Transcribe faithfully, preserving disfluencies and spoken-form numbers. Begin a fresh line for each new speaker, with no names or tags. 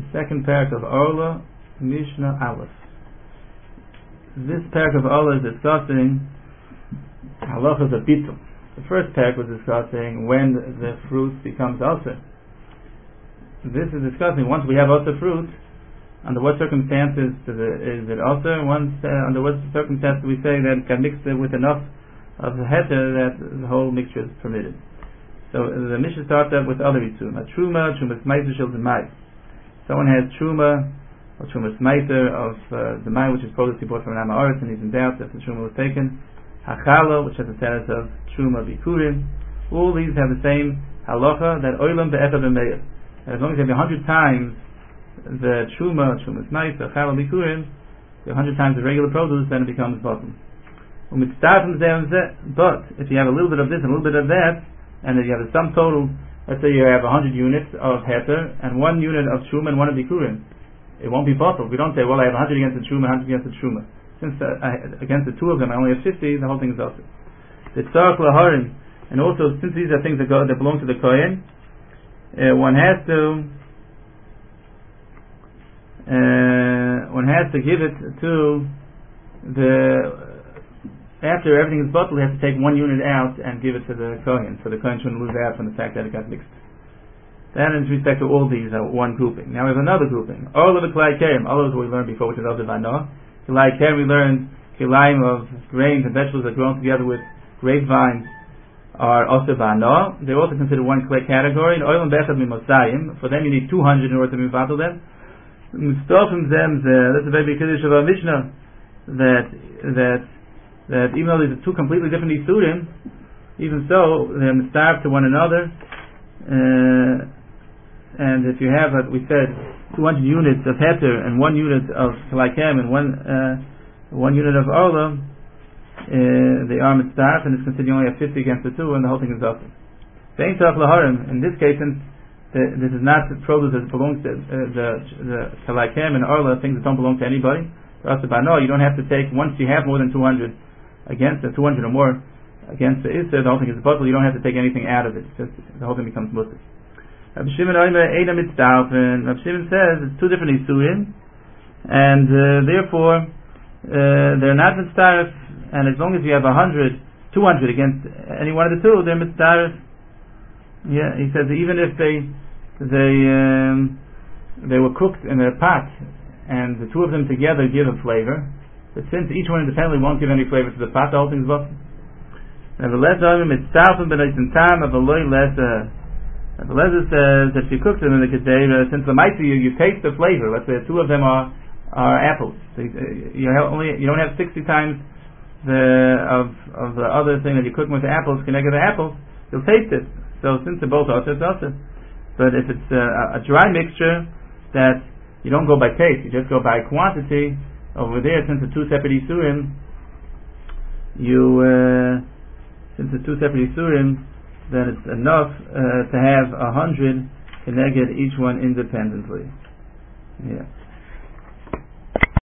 second parak of Orla, Mishnah Aleph. This parak of Orla is discussing halachas of bitul. The first parak was discussing when the fruit becomes ulcer. This is discussing once we have ulcer fruit, under what circumstances is it ulcer, once uh, under what circumstances we say that it can mix it with enough of the heter that the whole mixture is permitted. So uh, the Mishnah starts out with other itsum. A truma, truma smiter shel demai. Someone has truma or truma smiter of uh, the demai, which is probably bought from an amaretz, and he's in doubt that the truma was taken. Hachala, which has the status of truma bikurim. All these have the same halacha that oilam be'echa b'meir. As long as you have a hundred times the truma, truma smiter, hachala bikurim, a hundred times the regular produce, then it becomes bottom. But if you have a little bit of this and a little bit of that, and then you have a sum total, let's say you have one hundred units of heter and one unit of truma and one of bikurim, it won't be bottled. We don't say, well, I have one hundred against the truma, one hundred against the truma. Since uh, I, against the two of them I only have fifty, the whole thing is also. The tzarech laharim, and also since these are things that go that belong to the kohen, uh, one has to uh, one has to give it to the. After everything is bottled, we have to take one unit out and give it to the kohen, so the kohen shouldn't lose out from the fact that it got mixed. That is respect to all these are one grouping. Now we have another grouping. All of the kilai kerim, all of what we learned before, which is other than Noah. Kilai kerim, we learned kilaim of grains and vegetables that grown together with grapevines are also v'anoah. They're also considered one category. And oilam bechad mimosayim. For them you need two hundred in order to mivatel them. Mustofim them. That's a very big kiddush of our Mishnah. That that. that even though these are two completely different isurim, even so they're mistarved to one another. Uh, and if you have, like we said, two hundred units of heter and one unit of kalaikem and one uh, one unit of orla, uh, they are mistarved, and it's considered you only have fifty against the two, and the whole thing is awesome. In this case, since the, this is not the produce that belongs to uh, the the kalaikem and orla, things that don't belong to anybody. For us to know, you don't have to take once you have more than two hundred. Against the two hundred or more against the Isser, the whole thing is bottle. You don't have to take anything out of it. It's just, the whole thing becomes musik. Rabbi Shimon Rabbi Shimon says it's two different Isurim, and uh, therefore uh, they're not mitzaref. And as long as you have a hundred, two hundred against any one of the two, they're mitzaref. Yeah, he says even if they they um, they were cooked in a pot, and the two of them together give a flavor. But since each one independently won't give any flavor to the pot, the whole thing's bottom. Nevertheless, it's thousand but it's in time of a loy less. Nevertheless, says that if you cook them in the kedera, since the mitzvah you, you taste the flavor. Let's say two of them are are apples. So you, you only you don't have sixty times the of of the other thing that you cook with the apples. Connected the apples, you'll taste it. So since they're both also, it's also. But if it's a, a dry mixture that you don't go by taste, you just go by quantity. Over there, since the two separate isurim, you uh, since the two separate isurim, then it's enough uh, to have a hundred connected each one independently. Yeah.